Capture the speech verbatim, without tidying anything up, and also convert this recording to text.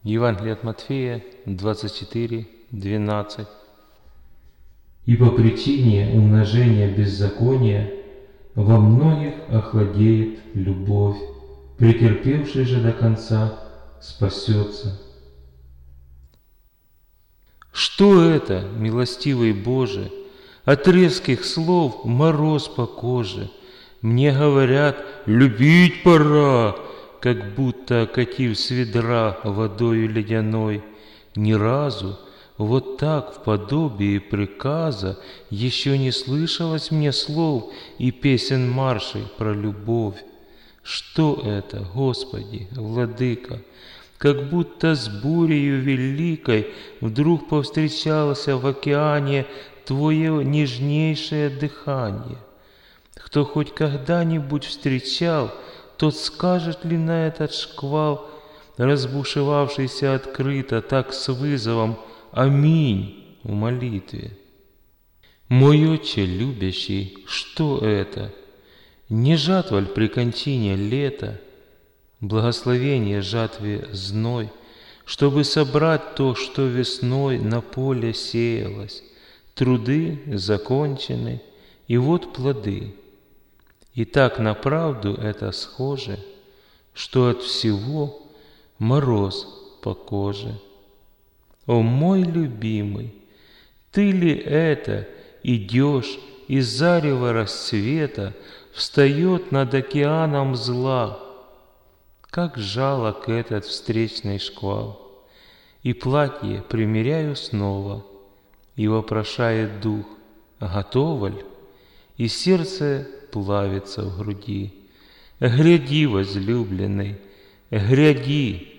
Евангелие от Матфея двадцать четыре, двенадцать. И по причине умножения беззакония во многих охладеет любовь, претерпевший же до конца спасется. Что это, милостивый Боже? От резких слов мороз по коже. Мне говорят, любить пора, как будто окатив с ведра водою ледяной. Ни разу вот так в подобии приказа еще не слышалось мне слов и песен маршей про любовь. Что это, Господи, Владыка? Как будто с бурею великой вдруг повстречался в океане Твое нежнейшее дыхание. Кто хоть когда-нибудь встречал, тот скажет ли на этот шквал, разбушевавшийся открыто, так с вызовом «Аминь» в молитве? Мой Отче любящий, что это? Не жатва ль при кончине лета, благословение жатве зной, чтобы собрать то, что весной на поле сеялось? Труды закончены, и вот плоды. И так на правду это схоже, что от всего мороз по коже. О мой любимый, ты ли это идешь, из зарева рассвета встает над океаном зла? Как жалок этот встречный шквал! И платье примеряю снова, и вопрошает дух, готово ль? И сердце плавится в груди. Гряди, возлюбленный, гряди,